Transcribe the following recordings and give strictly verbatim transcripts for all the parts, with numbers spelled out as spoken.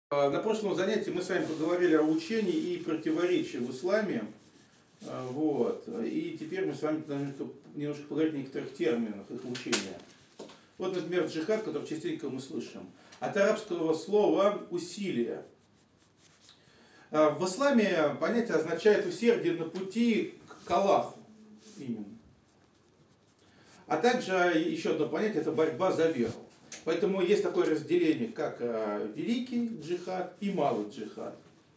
На прошлом занятии мы с вами поговорили о учении и противоречии в исламе. Вот. И теперь мы с вами немножко поговорим о некоторых терминах их учения. Вот, например, джихад, который частенько мы слышим. От арабского слова «усилие». В исламе понятие означает усердие на пути к Аллаху. Именно. А также еще одно понятие – это борьба за веру. Поэтому есть такое разделение, как великий джихад и малый джихад.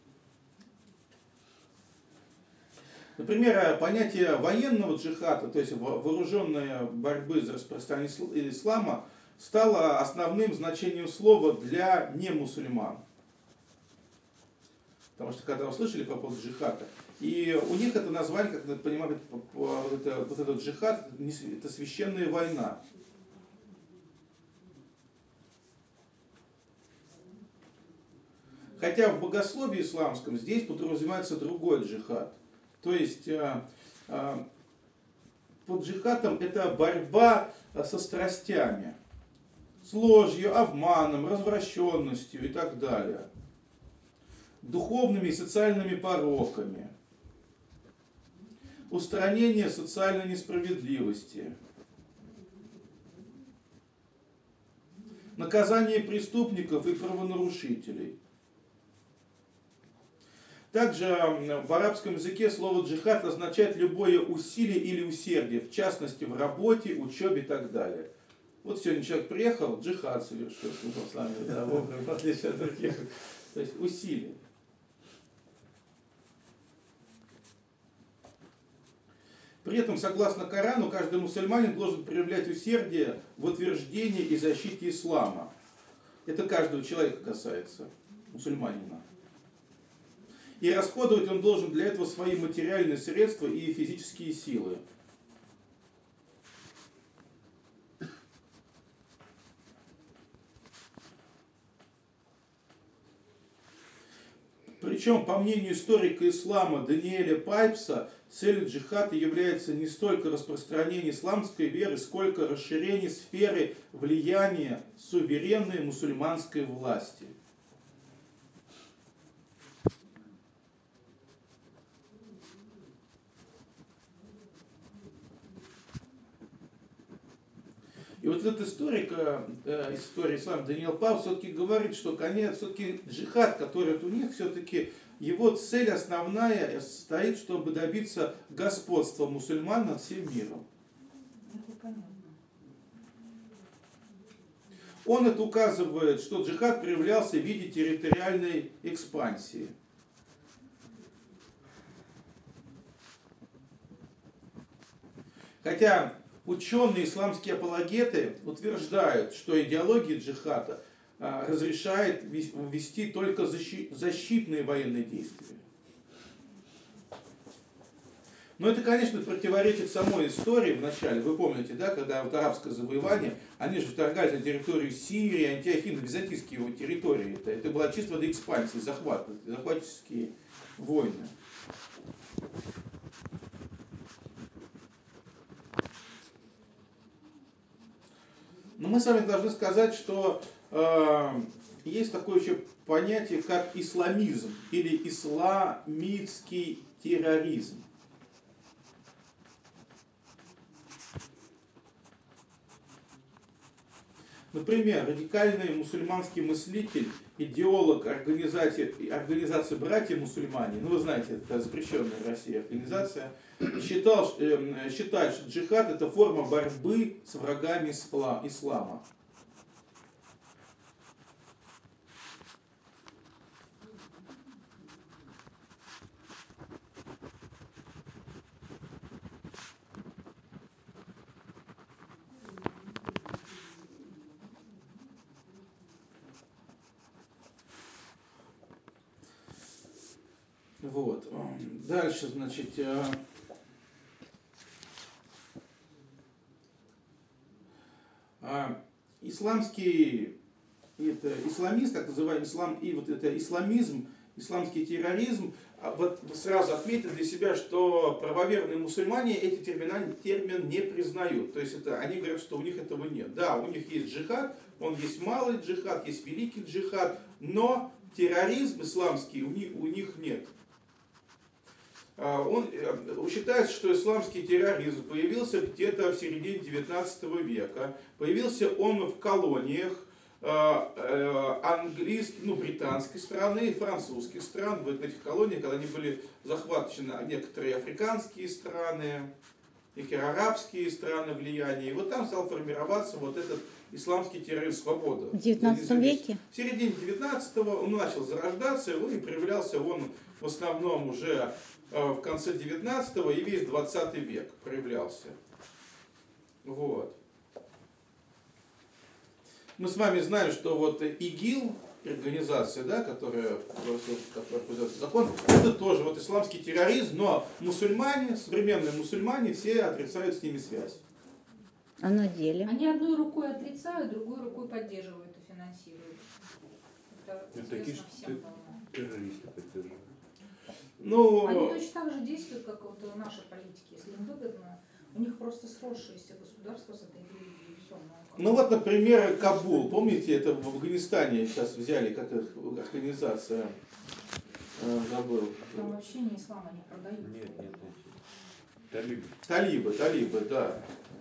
Например, понятие военного джихада, то есть вооруженной борьбы за распространение ислама, стало основным значением слова для немусульман. Потому что когда вы слышали по поводу джихада, и у них это название, как вы понимаете, это, вот этот джихад, это священная война. Хотя в богословии исламском здесь подразумевается другой джихад. То есть под джихадом это борьба со страстями, с ложью, обманом, развращенностью и так далее, духовными и социальными пороками, устранение социальной несправедливости, наказание преступников и правонарушителей. Также в арабском языке слово джихад означает любое усилие или усердие, в частности в работе, учебе и так далее. Вот сегодня человек приехал, джихад совершил, да, в отличие от других. То есть усилие. При этом, согласно Корану, каждый мусульманин должен проявлять усердие в утверждении и защите ислама. Это каждого человека касается, мусульманина. И расходовать он должен для этого свои материальные средства и физические силы. Причем, по мнению историка ислама Даниэля Пайпса, целью джихада является не столько распространение исламской веры, сколько расширение сферы влияния суверенной мусульманской власти. И вот этот историк, э, история ислама Даниэл Пайпс все-таки говорит, что конец, все-таки джихад, который вот у них, все-таки его цель основная стоит, чтобы добиться господства мусульман над всем миром. Он это указывает, что джихад проявлялся в виде территориальной экспансии. Хотя ученые исламские апологеты утверждают, что идеология джихада разрешает вести только защитные военные действия. Но это, конечно, противоречит самой истории в начале. Вы помните, да, когда вот арабское завоевание, они же вторгались на территорию Сирии, Антиохина, византийские его территории. Это, это была чисто для экспансии, захват, захватческие войны. Но мы с вами должны сказать, что э, есть такое еще понятие, как исламизм или исламистский терроризм. Например, радикальный мусульманский мыслитель, идеолог организации, организации «Братья-мусульмане», ну вы знаете, это запрещенная в России организация, считал, э, считает, что джихад это форма борьбы с врагами ислама. Вот. Дальше, значит, исламский, это исламист, так называемый ислам, и вот это исламизм, исламский терроризм, вот сразу отметил для себя, что правоверные мусульмане эти термины, термин не признают. То есть это, они говорят, что у них этого нет. Да, у них есть джихад, он есть малый джихад, есть великий джихад, но терроризм исламский у них, у них нет. Он считается, что исламский терроризм появился где-то в середине девятнадцатого века. Появился он в колониях английской, ну, британской страны и французских стран. В этих колониях, когда они были захвачены некоторые африканские страны, некие арабские страны влияния. И вот там стал формироваться вот этот исламский терроризм, свобода. В девятнадцатом веке? В середине девятнадцатого он начал зарождаться, и проявлялся он в основном уже в конце девятнадцатого и весь двадцатый век проявлялся. Вот. Мы с вами знаем, что вот ИГИЛ, организация, да, которая, которая производит закон, это тоже вот исламский терроризм, но мусульмане, современные мусульмане, все отрицают с ними связь. А на деле? Они одной рукой отрицают, другой рукой поддерживают и финансируют. Это известно всем давно. Террористы поддерживают. Ну, они точно так же действуют, как вот наши политики. Если им выгодно, у них просто сросшееся государство с этой религией. Все, ну вот, например, Кабул. Помните, это в Афганистане сейчас взяли как организация. Забыл. Там вообще не ислам, они продают. Нет, нет, нет. Талибы. Талибы, талибы, да.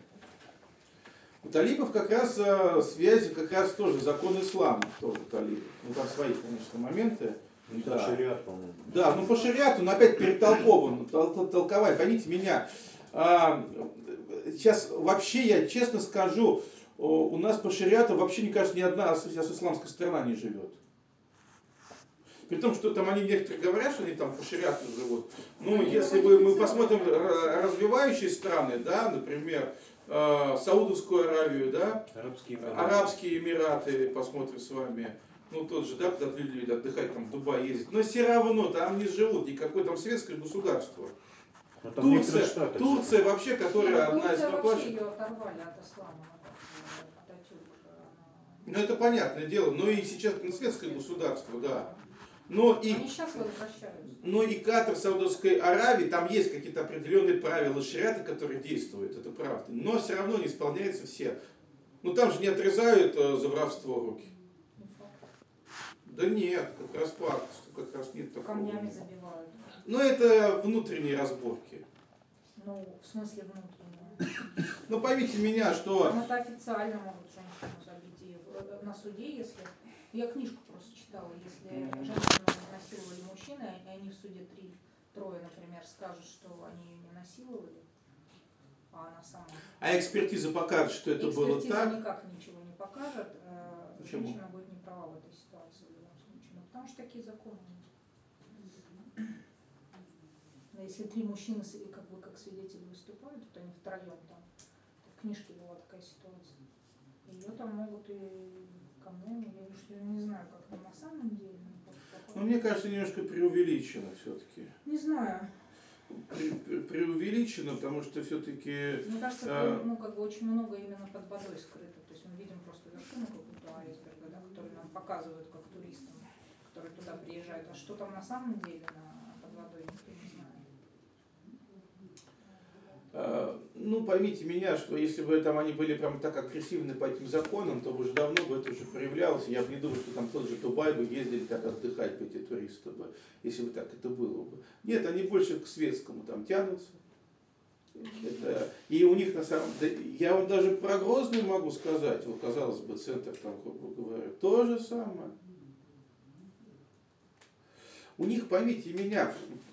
У талибов как раз связи, как раз тоже закон ислама, тоже талибы. Ну там свои, конечно, моменты. Да. По шариату, по-моему. Да, ну по шариату, но опять перетолкован, тол- толковать, поймите меня. А, сейчас вообще, я честно скажу, у нас по шариату вообще, мне кажется, ни одна сейчас исламская страна не живет. При том, что там они некоторые говорят, что они там по шариату живут. Ну, они если вы, мы посмотрим развивающие страны, да, например, Саудовскую Аравию, да, Арабские Эмираты. Арабские Эмираты, посмотрим с вами. Ну, тот же, да, когда люди отдыхать там в Дубай ездят. Но все равно там не живут, никакое там светское государство. Турция, штаты, Турция вообще, которая Нет, одна из вообще ее оторвали от ислама. Ну, это понятное дело. Но и сейчас ну, светское государство, да. Но и, Они сейчас возвращаются. но и Катар, Саудовской Аравии, там есть какие-то определенные правила шариата, которые действуют, это правда. Но все равно не исполняются все. Ну, там же не отрезают э, за воровство руки. Да нет, как раз факт, что как раз нет такого. Камнями забивают. Но это внутренние разборки. Ну, в смысле внутренние. Ну, поймите меня, что... Там это официально могут женщину забить. И на суде, если... Я книжку просто читала. Если женщину насиловали мужчины, и они в суде три, трое, например, скажут, что они ее не насиловали, а она сама. А экспертиза покажет, что это экспертиза было так? никак ничего не покажет. Почему? Женщина будет не права в этой ситуации в любом случае. Ну, потому что такие законы. Но если три мужчины как бы как свидетели выступают, то они втроем там. В книжке была такая ситуация. Ее там могут и камнями, я уж не знаю, как там на самом деле. Ну, мне кажется, немножко преувеличено все-таки. Не знаю. Пре- пре- преувеличено, потому что все-таки... Мне кажется, а... ну, как бы очень много именно под водой скрыто. То есть мы видим просто вершину какую-то айсберга, да, который нам показывают как туристам, которые туда приезжают. А что там на самом деле на, под водой, никто не знает. А, ну, поймите меня, что если бы там они были прям так агрессивны по этим законам, то уже давно бы это уже проявлялось. Я бы не думаю, что там тот же Дубай бы ездили так отдыхать бы эти туристы бы, если бы так это было бы. Нет, они больше к светскому там тянутся. Это, и у них на самом деле, я вам даже про Грозный могу сказать, вот казалось бы, центр там, грубо говоря, то же самое. У них, поймите меня,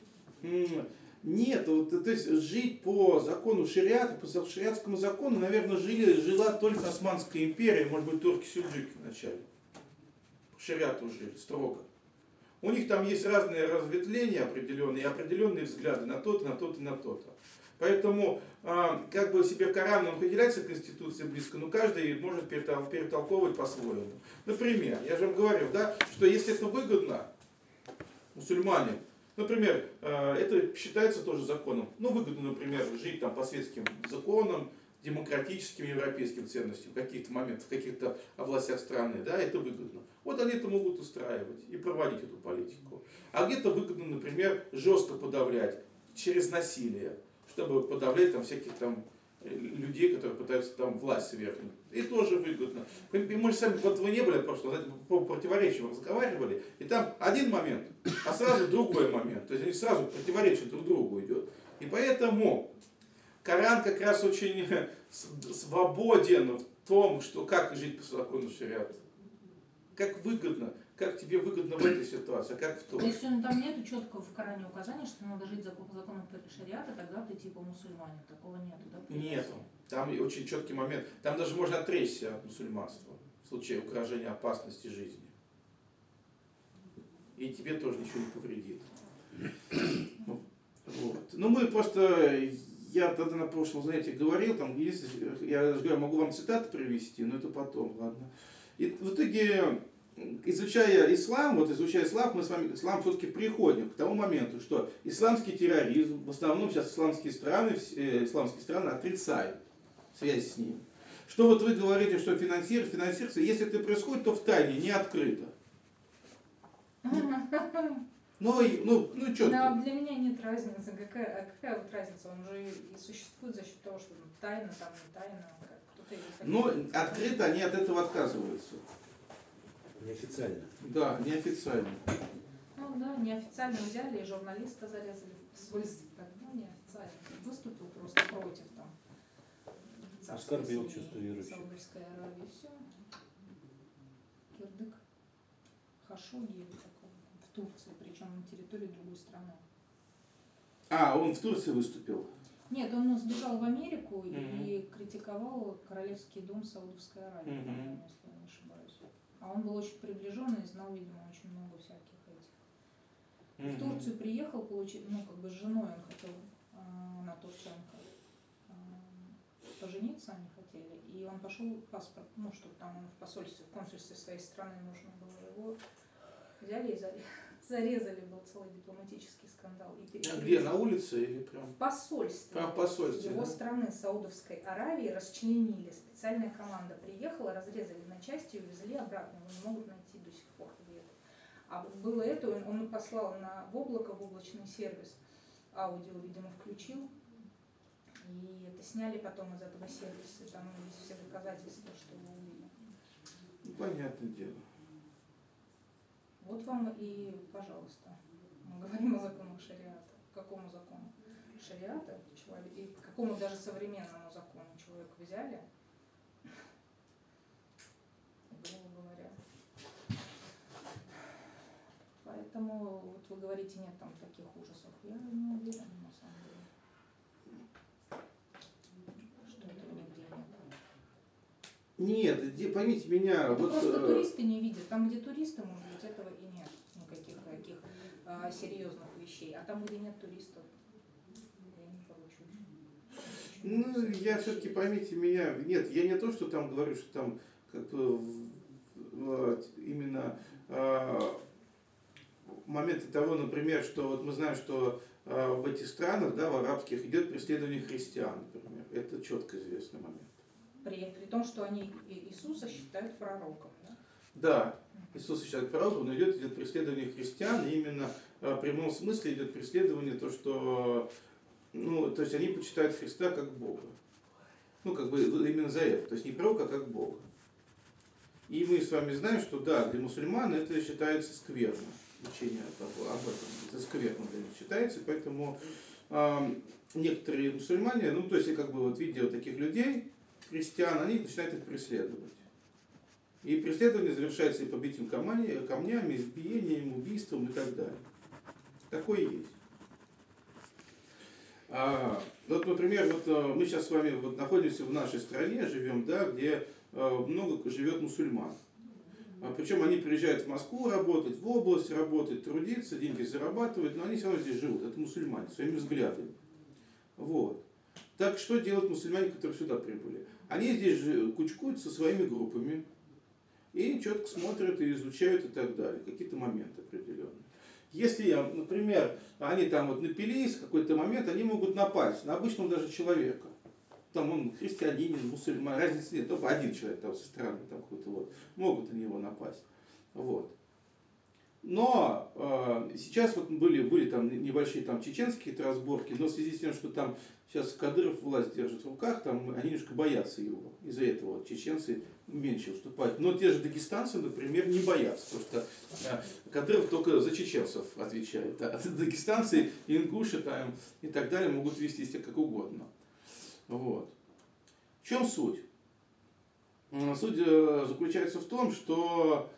нет, вот, то есть жить по закону шариата, по шариатскому закону, наверное, жили, жила только Османская империя, может быть, турки-сюрджики вначале. По шариату жили строго. У них там есть разные разветвления определенные, определенные взгляды на то-то, на то-то, на то-то. Поэтому, как бы себе Коран определяется Конституция близко, но каждый может перетолковывать по-своему. Например, я же вам говорил, да, что если это выгодно мусульманам, например, это считается тоже законом. Ну, выгодно, например, жить там по светским законам, демократическим европейским ценностям в каких-то моментах, в каких-то областях страны, да, это выгодно. Вот они это могут устраивать и проводить эту политику. А где-то выгодно, например, жестко подавлять через насилие, чтобы подавлять там всяких там людей, которые пытаются там власть свергнуть. И тоже выгодно. Мы же сами, вот вы не были, просто по противоречиям разговаривали, и там один момент, а сразу другой момент. То есть они сразу противоречат друг другу идет. И поэтому Коран как раз очень свободен в том, что как жить по закону шариата. Как выгодно, как тебе выгодно в этой ситуации, а как в той. То есть там нет четкого в Коране указания, что надо жить по законам шариата, тогда ты типа мусульманин. Такого нету, да? Нету. Там очень четкий момент. Там даже можно отречься от мусульманства в случае угрожения опасности жизни. И тебе тоже ничего не повредит. Вот. Ну мы просто, я тогда на прошлом занятии говорил, там, есть, я же говорю, могу вам цитаты привести, но это потом, ладно. И в итоге, изучая ислам, вот изучая ислам, мы с вами, ислам все-таки приходим к тому моменту, что исламский терроризм, в основном сейчас исламские страны, э, исламские страны отрицают связь с ним. Что вот вы говорите, что финансируется, финансируется, если это происходит, то в тайне, не открыто. Ну, и- ну, ну что Да, ты? для меня нет разницы. Какая, а какая вот разница? Он же и существует за счет того, что ну, тайна, там не тайна, как кто-то или как. Но открыто они от этого отказываются. Неофициально. Да, неофициально. Ну да, неофициально взяли и журналиста зарезали. В смысле, так, ну неофициально. Выступил просто против там. царской Оскорбил семьи чувство верующих. Саудовской Аравии. Все. Кирдык. Хашогги такой. В Турции, причем на территории другой страны. А, он в Турции выступил. Нет, он сбежал в Америку Мгм. и критиковал Королевский дом Саудовской Аравии, Мгм. по-моему, если я не ошибаюсь. А он был очень приближенный и знал, видимо, очень много всяких этих. В Турцию приехал, получить, ну, как бы с женой он хотел, э, на турчанка, э, пожениться они хотели. И он пошел паспорт, ну, что там он в посольстве, в консульстве своей страны нужно было. Его взяли и зарезали. Зарезали, был целый дипломатический скандал. И А перевели где, на улице или прям? в посольстве. А, в посольстве, Его да? страны Саудовской Аравии расчленили. Специальная команда приехала, разрезали на части и увезли обратно. Его не могут найти до сих пор где-то. А вот было это, он, он послал на, в облако, в облачный сервис. Аудио, видимо, включил. И это сняли потом из этого сервиса. Там есть все доказательства, что его убили. Ну, понятное дело. Вот вам и, пожалуйста, мы говорим о законах шариата. К какому закону шариата человек, и к какому даже современному закону человека взяли, грубо говоря. Поэтому вот вы говорите, нет там таких ужасов. Я не уверена, на самом деле, что этого нигде нет. Нет, де- поймите меня, Ну, вот... просто э, туристы не видят. Там, где туристы, может быть, этого и нет. Никаких таких а, серьезных вещей. А там, где нет туристов, я не поручусь. Ну, я все-таки, поймите меня, нет, я не то, что там говорю, что там как бы в- вот, именно э, моменты того, например, что вот мы знаем, что э, в этих странах, да, в арабских идет преследование христиан, например. Это четко известный момент. При, при том, что они И- Иисуса считают пророком. Да? Да, Иисус считает пророком, но идет, идет преследование христиан, и именно э, в прямом смысле идет преследование то, что, ну, то есть они почитают Христа как Бога. Ну, как бы именно за это, то есть не пророка, а как Бога. И мы с вами знаем, что да, для мусульман это считается скверно, учение об, об этом, это скверно для них считается, поэтому э, некоторые мусульмане, ну, то есть, как бы вот видя вот таких людей, христиан, они начинают их преследовать. И преследование завершается и побитием камнями, камнями, избиением, убийством и так далее. Такое есть. А, вот, например, вот а, мы сейчас с вами вот находимся в нашей стране, живем, да, где а, много живет мусульман. А, причем они приезжают в Москву работать, в область работать, трудиться, деньги зарабатывать, но они все равно здесь живут. Это мусульмане, своими взглядами. Вот. Так что делают мусульмане, которые сюда прибыли? Они здесь же кучкуют со своими группами и четко смотрят и изучают и так далее, какие-то моменты определенные. Если, например, они там вот напились, в какой-то момент они могут напасть на обычного даже человека. Там он христианин, мусульман, разницы нет, только один человек там со стороны там какой-то вот, могут на него напасть. Вот. Но э, сейчас вот были, были там небольшие там чеченские разборки, но в связи с тем, что там сейчас Кадыров власть держит в руках, там они немножко боятся его. Из-за этого вот, чеченцы меньше уступают. Но те же дагестанцы, например, не боятся. Потому что э, Кадыров только за чеченцев отвечает. А дагестанцы, ингуши там, и так далее могут вести себя как угодно. Вот. В чем суть? Суть заключается в том, что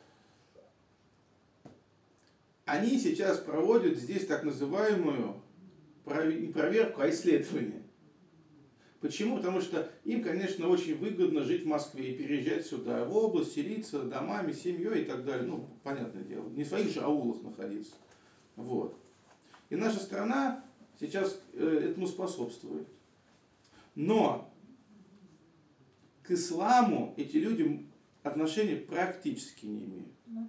они сейчас проводят здесь так называемую не проверку, а исследование. Почему? Потому что им, конечно, очень выгодно жить в Москве и переезжать сюда, в область, селиться домами, семьей и так далее. Ну, понятное дело, не в своих же аулах находиться. Вот. И наша страна сейчас этому способствует. Но к исламу эти люди отношения практически не имеют.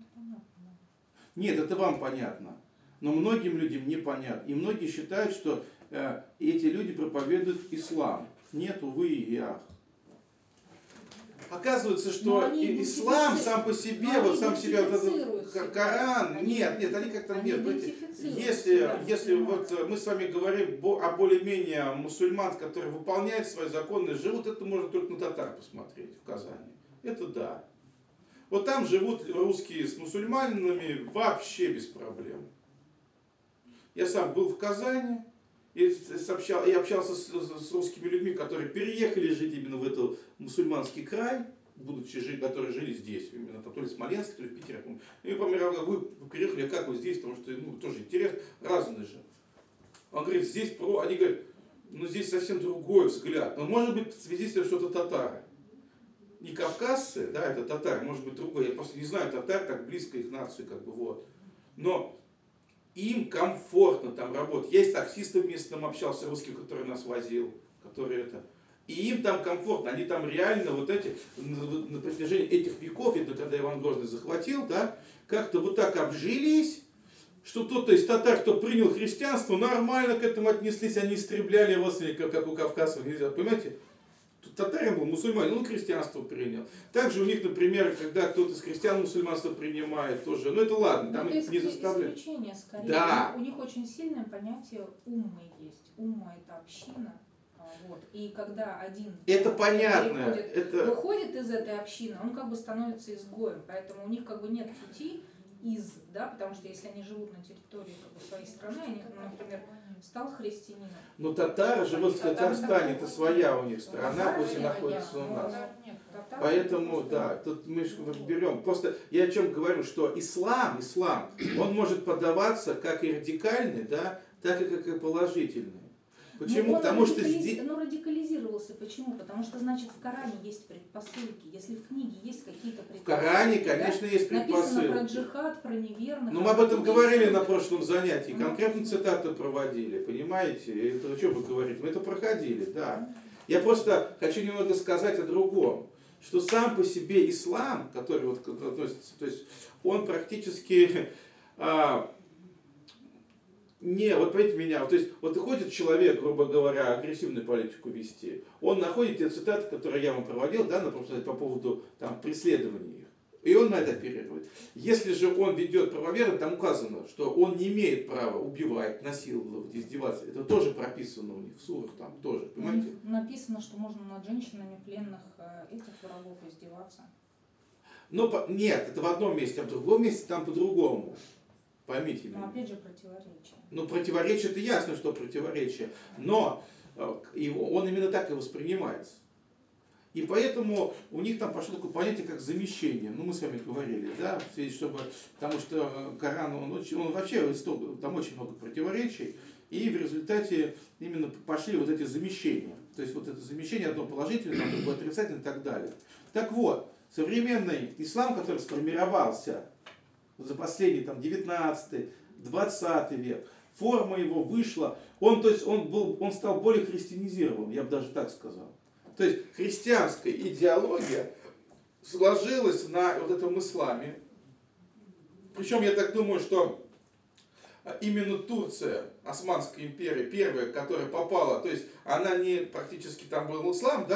Нет, это вам понятно. Но многим людям непонятно. И многие считают, что э, эти люди проповедуют ислам. Нет, увы и ах. Оказывается, что ислам сам по себе, вот сам себя, вот этот Коран, они нет, нет, они как-то нет. Если, если вот мы с вами говорим о более-менее мусульман, которые выполняют свои законы, живут, это можно только на татар посмотреть в Казани. Это да. Вот там живут русские с мусульманами вообще без проблем. Я сам был в Казани и, сообщал, и общался с, с русскими людьми, которые переехали жить именно в этот мусульманский край, будучи жить, которые жили здесь, именно там, то ли в Смоленске, то ли в Питере. И по мне, вы переехали, а как вы здесь, потому что ну, тоже интересно, разные же. Он говорит, здесь про, они говорят, ну здесь совсем другой взгляд. Но может быть в связи с тем, что это татары. Не кавказцы, да, это татары, может быть другой. Я просто не знаю татар, так близко их нации, как бы вот. Но им комфортно там работать. Я с таксистом местным общался, русским, который нас возил, который это. И им там комфортно, они там реально вот эти, на протяжении этих веков, это когда Иван Грозный захватил, да, как-то вот так обжились, что тот, то есть татар, кто принял христианство, нормально к этому отнеслись, они истребляли родственников, как у кавказцев, нельзя, понимаете? Татарин был мусульманин, он христианство принял. Также у них, например, когда кто-то из христиан мусульманство принимает тоже, ну это ладно, там это не заставляют. Исключение скорее. Да. У них очень сильное понятие уммы есть. Умма это община. Вот. И когда один это понятно. Выходит, это... выходит из этой общины, он как бы становится изгоем. Поэтому у них как бы нет пути из, да, потому что если они живут на территории как бы, своей страны, они, например, стал христианином. Но татары живут в Татарстане, это своя у них страна, пусть и находится у нас. Поэтому, да, тут мы берем. Просто я о чем говорю, что ислам, ислам, он может подаваться как и радикальный, да, так и как и положительный. Почему? Ну, Потому что здесь... Ну, радикализировался. Почему? Потому что, значит, в Коране есть предпосылки. Если в книге есть какие-то предпосылки... В Коране, конечно, да? Есть предпосылки. Написано про джихад, про неверных. Но мы об этом а говорили есть... на прошлом занятии. Ну, конкретно цитаты проводили, понимаете? Это что вы говорите? Мы это проходили, да. Я просто хочу немного сказать о другом. Что сам по себе ислам, который вот относится, то есть он практически... А, Не, вот поймите меня, вот, то есть вот ходит человек, грубо говоря, агрессивную политику вести, он находит те цитаты, которые я вам проводил, да, например, по поводу там, преследования их, и он на это оперирует. Если же он ведет правоверно, там указано, что он не имеет права убивать, насиловать, издеваться, это тоже прописано у них в сурах, там тоже, понимаете? Написано, что можно над женщинами пленных этих врагов издеваться. Но нет, это в одном месте, а в другом месте там по-другому. Поймите меня. Но опять же противоречие. Ну, противоречие, это ясно, что противоречие. Но он именно так и воспринимается. И поэтому у них там пошло такое понятие, как замещение. Ну, мы с вами говорили, да, чтобы, потому что Коран, он, очень, он вообще, там очень много противоречий. И в результате именно пошли вот эти замещения. То есть вот это замещение, одно положительное, другое отрицательное и так далее. Так вот, современный ислам, который сформировался за последний там, девятнадцатый, двадцатый век, форма его вышла, он, то есть, он, был, он стал более христианизирован, я бы даже так сказал. То есть христианская идеология сложилась на вот этом исламе. Причем я так думаю, что именно Турция, Османская империя, первая, которая попала, то есть она не практически там был ислам, да,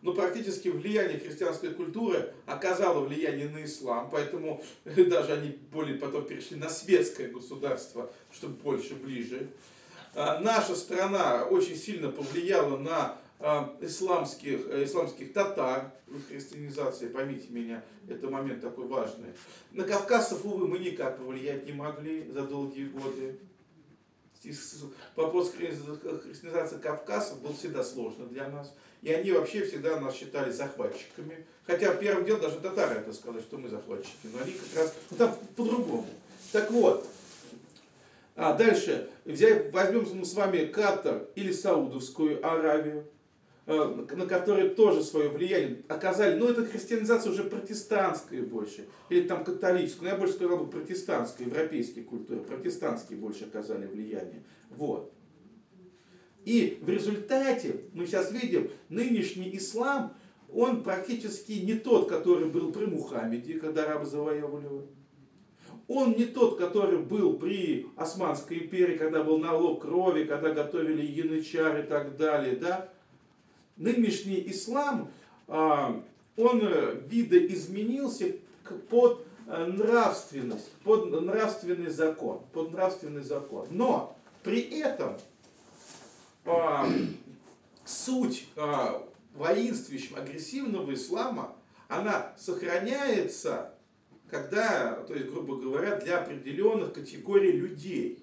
но практически влияние христианской культуры оказало влияние на ислам, поэтому даже они более потом перешли на светское государство, чтобы больше, ближе. Наша страна очень сильно повлияла на исламских, исламских татар в христианизации, поймите меня, это момент такой важный. На кавказцев, увы, мы никак повлиять не могли за долгие годы. Вопрос христианизации кавказцев был всегда сложно для нас. И они вообще всегда нас считали захватчиками. Хотя первым делом даже татары это сказали, что мы захватчики. Но они как раз ну, там по-другому. Так вот. А дальше. Возьмем мы с вами Катар или Саудовскую Аравию, на которые тоже свое влияние оказали. Но это христианизация уже протестантская больше. Или там католическая. Но я больше сказал бы протестантская, европейская культура. Протестантские больше оказали влияние. Вот. И в результате мы сейчас видим, нынешний ислам, он практически не тот, который был при Мухаммеде, когда арабы завоевывали его. Он не тот, который был при Османской империи, когда был налог крови, когда готовили янычар и так далее. Да? Нынешний ислам, он видоизменился под нравственность, под нравственный закон, под нравственный закон. Но при этом а, суть а, воинствующего, агрессивного ислама, она сохраняется, когда, то есть, грубо говоря, для определенных категорий людей.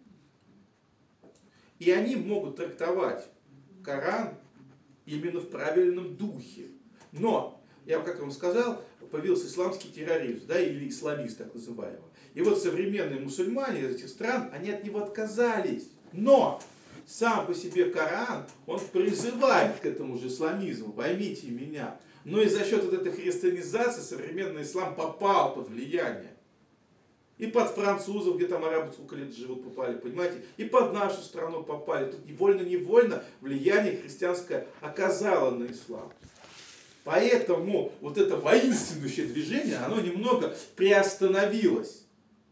И они могут трактовать Коран именно в правильном духе. Но, я как вам сказал, появился исламский терроризм, да, или исламист так называемый. И вот современные мусульмане из этих стран, они от него отказались. Но сам по себе Коран, он призывает к этому же исламизму, поймите меня. Но и за счет вот этой христианизации современный ислам попал под влияние. И под французов, где там арабы сколько лет живут, попали, понимаете? И под нашу страну попали. Тут невольно-невольно влияние христианское оказало на ислам. Поэтому вот это воинствующее движение, оно немного приостановилось.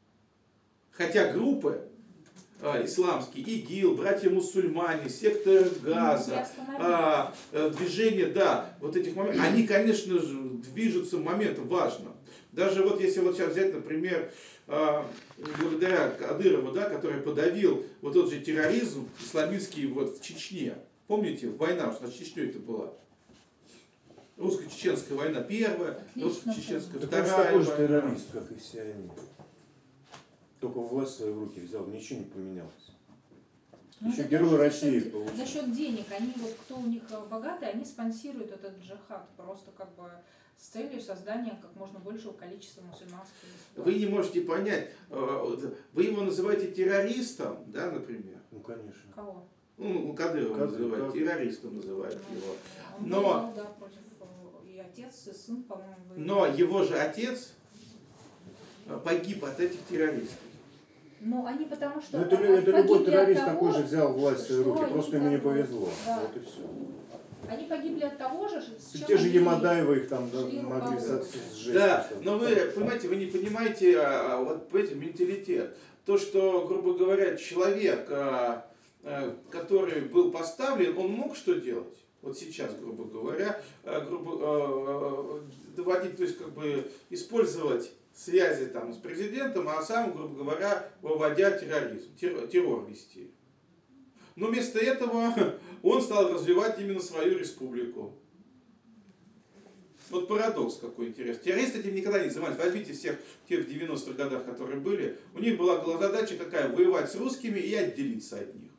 Хотя группы а, исламские, ИГИЛ, братья-мусульмане, секта Газа, а, движение, да, вот этих моментов, они, конечно же, движутся моментом важным. Даже вот если вот сейчас взять, например, а, благодаря Кадырову, да, который подавил вот тот же терроризм исламистский вот в Чечне. Помните, война, что с Чечней это была? Русско-чеченская война первая, русско-чеченская вторая. Так он такой же террорист, как и все они. Только власть в свои руки взял, ничего не поменялось. Ну, еще герой России получил. За счет денег, они вот кто у них богатые, они спонсируют этот джихад просто как бы с целью создания как можно большего количества мусульманских государств. Вы не можете понять, вы его называете террористом, да, например? Ну, конечно. Кого? Ну, Кадырова Кадыров, называют, да. террористом называют Ну, его. он Но, воевал, да, против и отец, и сын, по-моему, воевали. но его же отец погиб от этих террористов. Ну, они потому что... Ну, это, они это любой погибли террорист от того, такой же взял власть в свои что руки, они просто ему не как бы- повезло. да. Вот и все. Они погибли от того же, с чем Те же они- Ямадаева их там да, шли могли руководством. сжечь. Да, всё. но вы понимаете, вы не понимаете а, вот понимаете, менталитет. То, что, грубо говоря, человек, а, а, который был поставлен, он мог что делать? Вот сейчас, грубо говоря, а, грубо, а, доводить, то есть как бы использовать связи там с президентом, а сам, грубо говоря, выводя терроризм, террор, террор вести. Но вместо этого он стал развивать именно свою республику. Вот парадокс какой интересный. Террористы этим никогда не занимались. Возьмите всех тех в девяностых годах, которые были. У них была задача какая? Воевать с русскими и отделиться от них.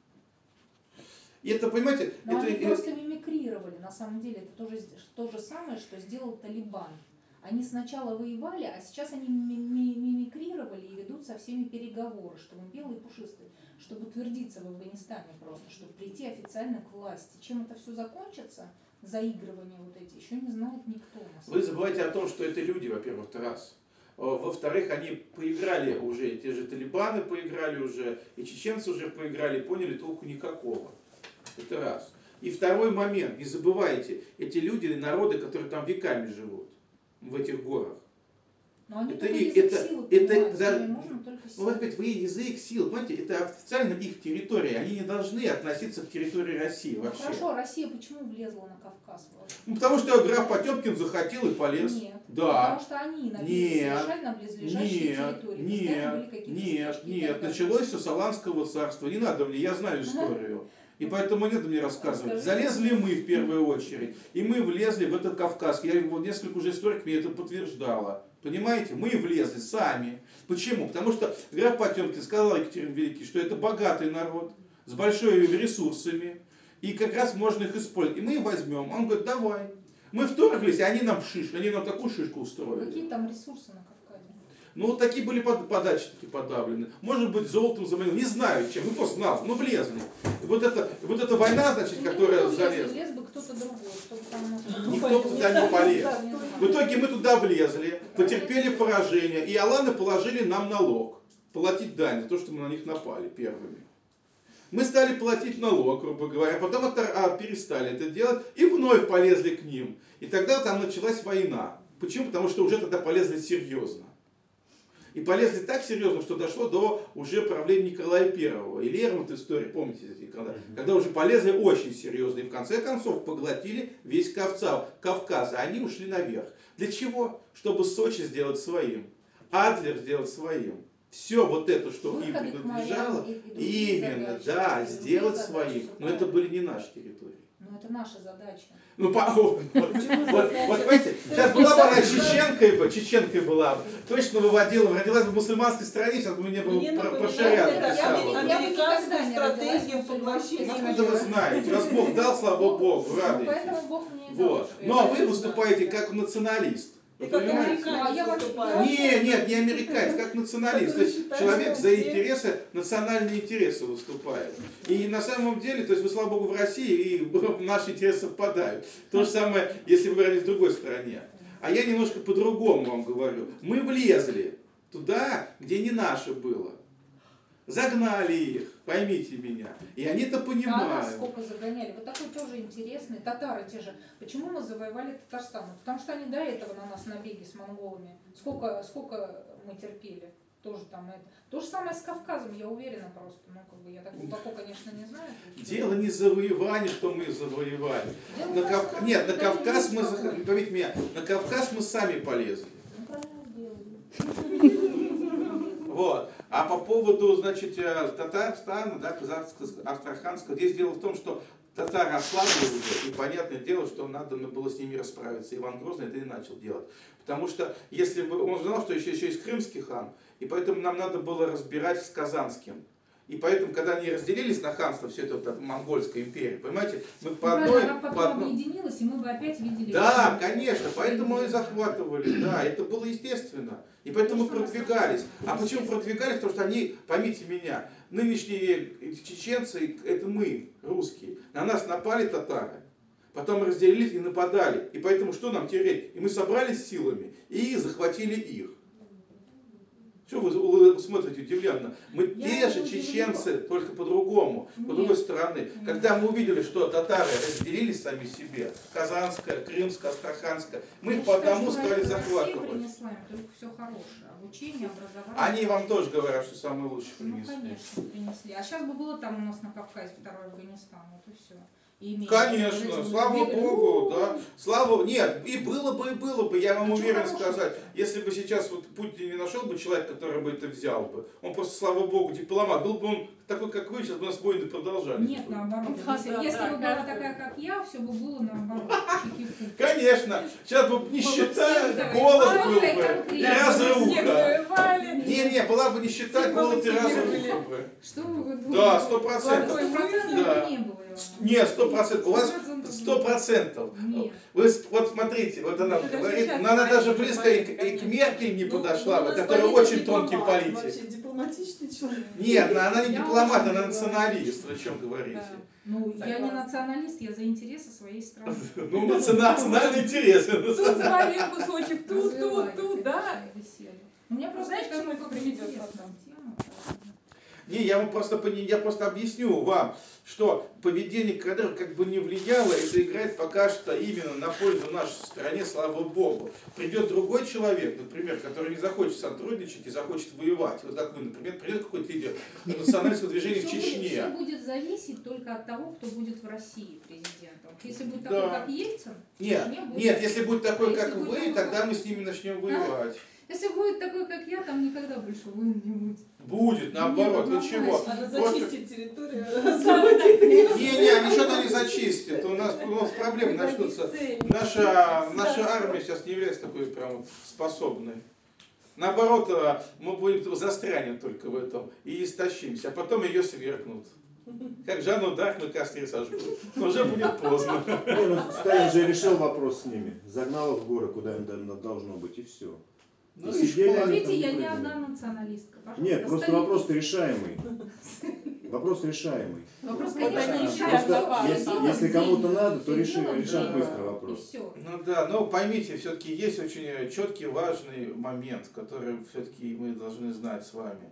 И это, понимаете, Но это... они просто мимикрировали, на самом деле. Это тоже то же самое, что сделал Талибан. Они сначала воевали, а сейчас они ми- мимикрировали и ведут со всеми переговоры, чтобы белые и пушистые, чтобы утвердиться в Афганистане просто, чтобы прийти официально к власти. Чем это все закончится, заигрывания вот эти, еще не знает никто. Вы забываете о том, что это люди, во-первых, это раз. Во-вторых, они поиграли уже, те же талибаны поиграли уже, и чеченцы уже поиграли, поняли, толку никакого. Это раз. И второй момент, не забывайте, эти люди, народы, которые там веками живут, в этих горах. Но они Это только и- язык это- силы это понимают, да- с ними можно только Ну, силой. вот опять, вы язык, сил, понимаете, это официально их территория, они не должны относиться к территории России Ну, вообще. хорошо, Россия почему влезла на Кавказ? Вот? Ну, потому что граф Потемкин захотел и полез. Нет. Да. Потому что они на Нет. совершать на близлежащие Нет, территории. Постоянно были нет, какие-то нет, стычки и нет, так далее. началось все с Аланского царства, не надо мне, я знаю историю. И поэтому не надо мне рассказывать. Расскажите. Залезли мы в первую очередь, и мы влезли в этот Кавказ. Я его несколько уже историк мне это подтверждало. Понимаете? Мы влезли сами. Почему? Потому что граф Потемкин сказал Екатерине Великий, что это богатый народ, с большими ресурсами, и как раз можно их использовать. И мы их возьмем. Он говорит, давай. Мы вторглись, и они нам шиш, они нам такую шишку устроили. Какие там ресурсы на Кавказе? Ну, вот такие были под- подачи такие подавлены. Может быть, золотом заманил. Не знаю чем. Ну, кто знал. Ну, влезли. И вот, это, вот эта война, значит, Ну, которая никто не залезла. влез бы кто-то другой, чтобы там у нас... Никто туда не полез. Да, не знаю. В итоге мы туда влезли, потерпели поражение, и аланы положили нам налог. Платить дань за то, что мы на них напали первыми. Мы стали платить налог, грубо говоря, потом это, а, перестали это делать и вновь полезли к ним. И тогда там началась война. Почему? Потому что уже тогда полезли серьезно. И полезли так серьезно, что дошло до уже правления Николая Первого. И Лермонтов история, помните, когда, когда уже полезли очень серьезно. И в конце концов поглотили весь Кавказ, Кавказ, а они ушли наверх. Для чего? Чтобы Сочи сделать своим, Адлер сделать своим. Все вот это, что им Выходы к принадлежало, морям и- и другие именно, задачи, да, и другие сделать задачи, своим. всё Но это правильно. были не наши территории. Ну, это наша задача. Ну, по, вот, вот, вот, вот, понимаете, сейчас была бы она чеченкой бы, чеченкой была бы, точно выводила, родилась бы в мусульманской стране, сейчас бы мне бы Мне про, про напоминает шариат это написала. я бы- бы. я бы американскую никогда не родилась стратегию в поглощения. Ну, мусульманской откуда вы стране. знаете? Раз Бог дал, слава Богу, Ну, радуйтесь. поэтому Бог мне и дал, Вот. что я Ну, а вы знаю. выступаете как националист. Вы И как понимаете? американец А я вообще- выступаю. Не, нет, не американец, как националист. То Который есть считает, человек что за все- интересы, национальные интересы выступает. И на самом деле, то есть вы, слава богу, в России, и наши интересы совпадают. То же самое, если вы родились в другой стране. А я немножко по-другому вам говорю. Мы влезли туда, где не наше было. Загнали их, поймите меня. И они это А нас понимают. сколько загоняли. Вот такой тоже интересный. Татары те же. Почему мы завоевали Татарстан? Ну, потому что они до этого на нас набеги с монголами. Сколько, сколько мы терпели. Тоже там это. То же самое с Кавказом, я уверена просто. Ну, как бы я так глубоко, конечно, не знаю. Дело не завоевание, что мы завоевали. Дело На в том, Кав... что Нет, на это Кавказ не мы, беспокоит. зах- поверьте меня, на Кавказ мы сами полезли. Ну, правильно сделали. Вот. А по поводу, значит, э, Татарстана, да, Казахского, Астраханского, здесь дело в том, что татары ослабли уже, и понятное дело, что надо было с ними расправиться. Иван Грозный это и начал делать. Потому что, если бы, он знал, что еще, еще есть крымский хан, и поэтому нам надо было разбирать с казанским. И поэтому, когда они разделились на ханство, все это вот, монгольская империя, понимаете, мы по одной... Правильно, она по потом одной... объединилась, и мы бы опять видели... Да, что- конечно, что поэтому и видели. захватывали, да, это было естественно. И поэтому мы продвигались. А почему продвигались? Потому что они, поймите меня, нынешние чеченцы, это мы, русские, на нас напали татары, потом разделились и нападали. И поэтому что нам тереть? И мы собрались силами и захватили их. Что вы, вы смотрите удивленно? Мы Я те же не чеченцы, только по-другому, по Нет. другой стороны. Когда мы увидели, что татары разделились сами себе, Казанская, Крымская, Астраханская, мы их Я по считаю, одному что стали Россия захватывать. принесла им только все хорошее. Обучение, образование. Они вам тоже говорят, что самые лучшие Ну, принесли. конечно, принесли. А сейчас бы было там у нас на Кавказе второй Афганистан, вот и все. И имеется- Конечно, вот эти слава вот бегали, Богу, «У-у-у». да. Слава, нет, и было бы, и было бы, я вам А уверен чего сказать, если бы сейчас вот Путин не нашел бы человека, который бы это взял бы, он просто, слава Богу, дипломат, был бы он такой, как вы, сейчас бы у нас войны продолжались. Нет, бы. наоборот. Да, Если, да, если да, бы была каждый. такая, как я, все бы было наоборот. Чики-пуки. Конечно, сейчас бы нищета, всем голод давай. был бы, Конкретно. и Всех разруха. завоевали. Не-не, была бы нищета, Все голод и повыцепили. разруха бы. Что вы думаете? Да, сто процентов. Сто процентов Да. не было. Нет, сто процентов. У вас процентов сто процентов. Нет. Вы с- вот смотрите, вот она Это даже говорит, сейчас но она говорит, даже что близко и, к- политика, и к конечно. Меркель не Ну, подошла, ну, у нас которая политик очень тонкий дипломат, политик. Вообще дипломатичный человек. Нет, но она не Я дипломат, очень она согласна. националист, о чем говорите. Да. Ну, я не Согласна. националист, я за интересы своей страны. Ну, наци- национальные интересы. Тут завалил кусочек, тут, тут, Развиваю тут, такие да. беседы. У меня просто Знаешь, к чему такая это приведет интересная потом? тема. Не, я вам просто, пони- я просто объясню вам, что поведение кадров как бы не влияло, это играет пока что именно на пользу нашей стране, слава богу. Придет другой человек, например, который не захочет сотрудничать и захочет воевать. Вот как вы, например, придет какой-то лидер национального движения в Все Чечне. будет зависеть только от того, кто будет в России президентом. Если будет Да. такой, как Ельцин, в Нет, Чечне будет- нет, если будет такой, А если как будет вы, такой, тогда как- мы с ними начнем воевать. Если будет такой, как я, там никогда больше войн не будет. Будет, наоборот, вы однозначно. чего? Надо Просто- зачистить территорию. Не-не, они что-то не зачистят. У нас, у нас проблемы начнутся. Наша, наша армия сейчас не является такой прям способной. Наоборот, а, мы будем застрянем только в этом и истощимся, а потом ее свергнут. Как Жанну Дарк на костре сожгут. Но уже будет поздно. Не, ну Сталин же решил вопрос с ними. Загнал их в горы, куда им да- должно быть, и все. Ну, И и сидели школа. они Видите, там я не прыгали. одна националистка. Пожалуйста, Нет, просто оставите. вопрос решаемый. Вопрос решаемый. Вопрос, Вот конечно, они решаем. просто Всё если- дело если в кому-то деньгах. надо, то Всё реши- дело в решат деньгах. быстро вопрос. И всё. Ну да, но поймите, все-таки есть очень четкий, важный момент, который все-таки мы должны знать с вами.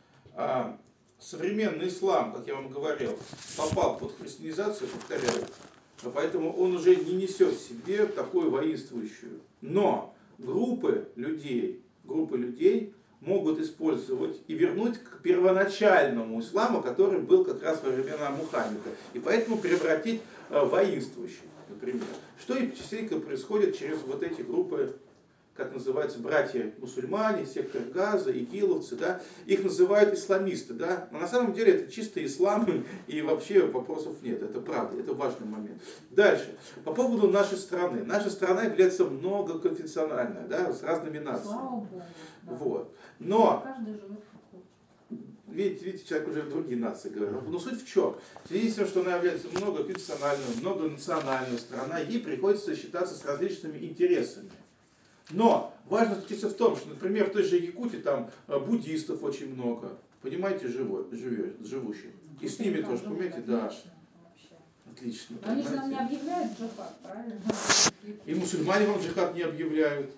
А, современный ислам, как я вам говорил, попал под христианизацию, повторяю, а поэтому он уже не несет в себе такую воинствующую. Но группы людей, группы людей могут использовать и вернуть к первоначальному исламу, который был как раз во времена Мухаммеда, и поэтому превратить э, в воинствующий, например. Что и частенько происходит через вот эти группы, как называются, братья-мусульмане, сектор Газа, игиловцы, да, их называют исламисты, да, но на самом деле это чисто ислам, и вообще вопросов нет, это правда, это важный момент. Дальше, по поводу нашей страны. Наша страна является многоконфессиональной, да, с разными нациями. Слава Богу. да. Вот. Но Каждый живет как хочет. Видите, видите, человек уже в другие нации говорит. Но суть в чем? В связи с тем, что она является многоконфессиональной, многонациональной страной, ей приходится считаться с различными интересами. Но важно заключается в том, что, например, в той же Якутии там э, буддистов очень много, понимаете, живо, живет, живущих. И с ними Там тоже, живут понимаете, да, отлично вообще. отлично. Но они же нам не понимаете. объявляют джихад, правильно? И мусульмане вам джихад не объявляют.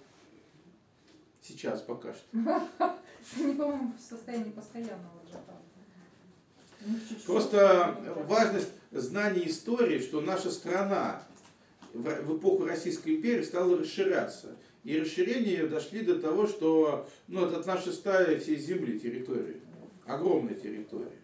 Сейчас пока что. Они, по-моему, в состоянии постоянного джихада. Ну, чуть-чуть. Просто важность знаний истории, что наша страна в в эпоху Российской империи стала расширяться. И расширение дошли до того, что ну, это одна шестая всей земли территории. Огромная территория.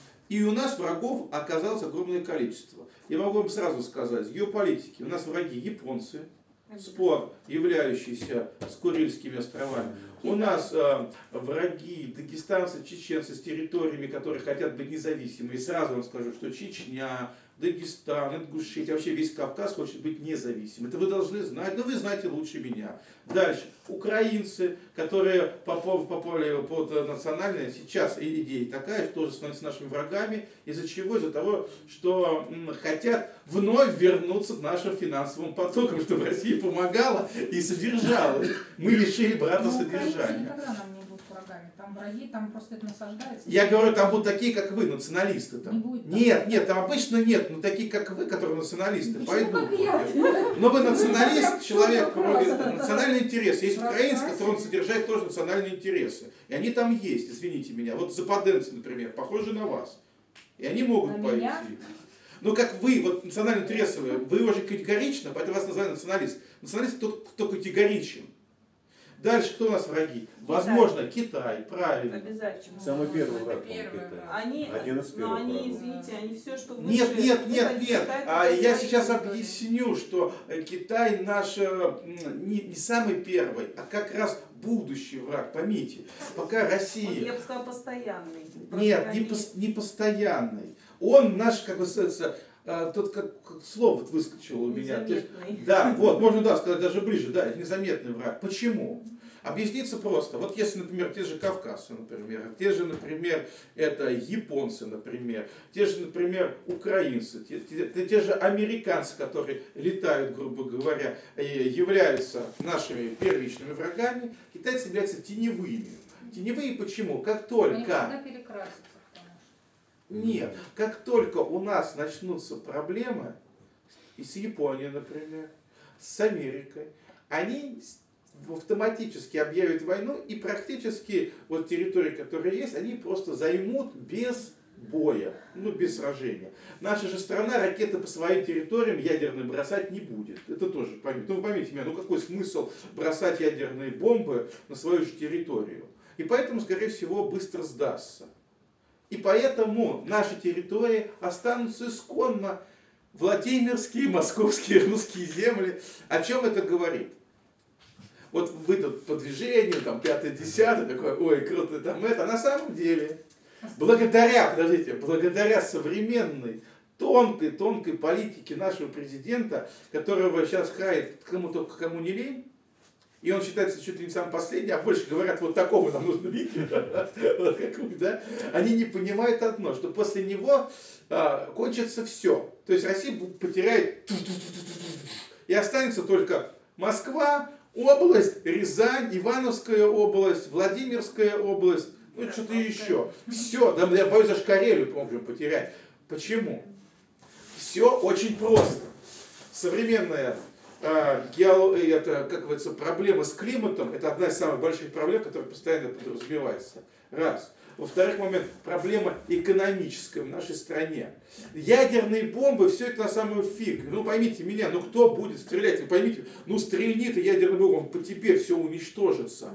И у нас врагов оказалось огромное количество. Я могу вам сразу сказать, в геополитике у нас враги японцы, спор, являющийся с Курильскими островами. У нас э, враги дагестанцы, чеченцы с территориями, которые хотят быть независимыми. И сразу вам скажу, что Чечня, Дагестан, Ингушетия, вообще весь Кавказ хочет быть независимым. Это вы должны знать, но вы знаете лучше меня. Дальше. Украинцы, которые попали, попали под национальные, сейчас идея такая, что тоже становятся нашими врагами. Из-за чего? Из-за того, что м, хотят вновь вернуться к нашим финансовым потокам, чтобы Россия помогала и содержала их. Мы лишили брата Ну, украинцы содержания. никогда нам не будут врагами. Там враги, там просто это насаждается. Я говорю, там будут такие, как вы, националисты. Там. Не будет так. Нет, нет, там обычно нет, но такие, как вы, которые националисты, Почему пойдут. как я? Но вы националист, Как человек, что вопрос? национальный интерес. Есть украинец, Раз, который он содержит тоже национальные интересы. И они там есть, извините меня. Вот западенцы, например, похожи на вас. И они могут На пойти. меня? Но как вы, вот национальные интересы, вы, вы уже категорично, поэтому вас называют националист. Националист тот, кто категоричен. Дальше кто у нас враги? Возможно, Китай, правильно. Обязательно. Самый первый Это враг, первый по-моему, враг. Китай. Они, Один из но первых они, врагов. извините, они все, что выше, Нет, нет, нет, это нет. считают А это я своей сейчас территорией. объясню, что э, Китай наш э, м, не, не самый первый, а как раз будущий враг. Поймите, пока Он, Россия... я бы сказала, постоянный. Нет, Просто не, они- пос- не постоянный. Он наш, как бы, сказать, э, тот как, как слово вот выскочило у меня. То есть, Незаметный. да, вот, можно да, сказать даже ближе, да, это незаметный враг. Почему? Объясниться просто. Вот если, например, те же кавказцы, например, те же, например, это японцы, например, те же, например, украинцы, те, те- те- те же американцы, которые летают, грубо говоря, э, являются нашими первичными врагами, китайцы являются теневыми. Теневые почему? Как Они только... всегда перекрасятся, потому что. Нет, как только у нас начнутся проблемы, и с Японией, например, с Америкой, они автоматически объявят войну, и практически вот территории, которые есть, они просто займут без боя, ну без сражения. Наша же страна ракеты по своим территориям ядерные бросать не будет. Это тоже поймите. Ну вы поймите меня, ну какой смысл бросать ядерные бомбы на свою же территорию? И поэтому, скорее всего, быстро сдастся. И поэтому наши территории останутся исконно Владимирские, московские, русские земли. О чем это говорит? Вот вы тут по движению, там, пятое, десятое, такое, ой, круто, там это. А на самом деле, благодаря, подождите, благодаря современной, тонкой, тонкой политике нашего президента, которого сейчас хаять кому только кому не лень, и он считается чуть ли не самым последний, а больше говорят, вот такого нам нужно видеть, вот какой, да, они не понимают одно, что после него а, кончится все. То есть Россия потеряет и останется только Москва, область, Рязань, Ивановская область, Владимирская область, ну что-то еще. Все, да, я боюсь даже Карелию можем потерять. Почему? Все очень просто. Современная э, гео, это, как говорится, проблема с климатом, это одна из самых больших проблем, которая постоянно подразумевается. Раз. Во-вторых, момент, проблема экономическая в нашей стране. Ядерные бомбы, все это на самом фиг. Ну поймите меня, ну кто будет стрелять? Вы поймите, ну стрельни ты ядерный бомб, по тебе все уничтожится.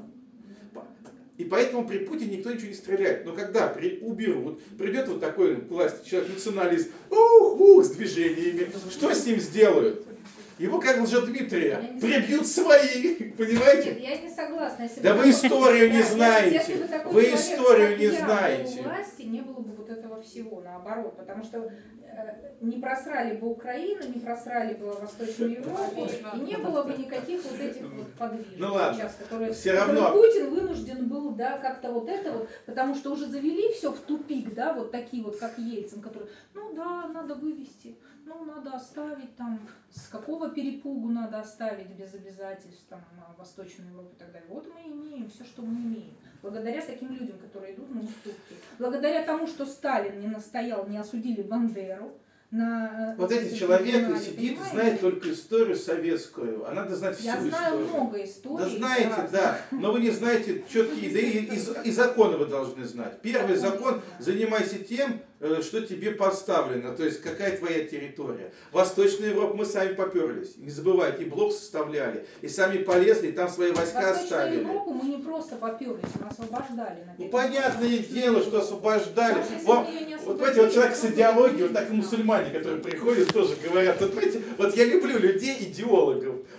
И поэтому при Путине никто ничего не стреляет. Но когда при, уберут, придет вот такой власть, человек, националист, ух, ух, с движениями, что с ним сделают? Его, как Лжедмитрия, прибьют свои, понимаете? Нет, я не согласна. Если да бы вы историю не да, знаете. Если бы такой Вы человек, историю как не я, знаете. был у власти, не было бы вот этого всего, наоборот. Потому что э, не просрали бы Украину, не просрали бы Восточную Европу, и не было бы никаких вот этих вот подвижек ну, ладно. сейчас, которые, Все которые равно... Путин вынужден был, да, как-то вот это вот, потому что уже завели все в тупик, да, вот такие вот, как Ельцин, которые, ну да, надо вывести. Ну, надо оставить там, с какого перепугу надо оставить без обязательств там, на Восточную Европу и так далее. Вот мы имеем все, что мы имеем. Благодаря таким людям, которые идут на уступки. Благодаря тому, что Сталин не настоял, не осудили Бандеру. На, вот этот человек сидит, понимаете? Знает только историю советскую, а надо знать всю Я историю. знаю много историй. Да знаете, разных. Да, но вы не знаете четкие, да и, и, и законы вы должны знать. Первый закон, занимайся тем, что тебе поставлено, то есть какая твоя территория. Восточная Европа, мы сами поперлись, не забывайте, и блок составляли, и сами полезли, и там свои войска оставили. Восточную Европу мы не просто поперлись, мы освобождали. Ну понятное дело, что освобождали. Вам, вот понимаете, вот человек с идеологией, вот так и мусульмане, которые приходят, тоже говорят, вот, понимаете, вот я люблю людей, идеологов.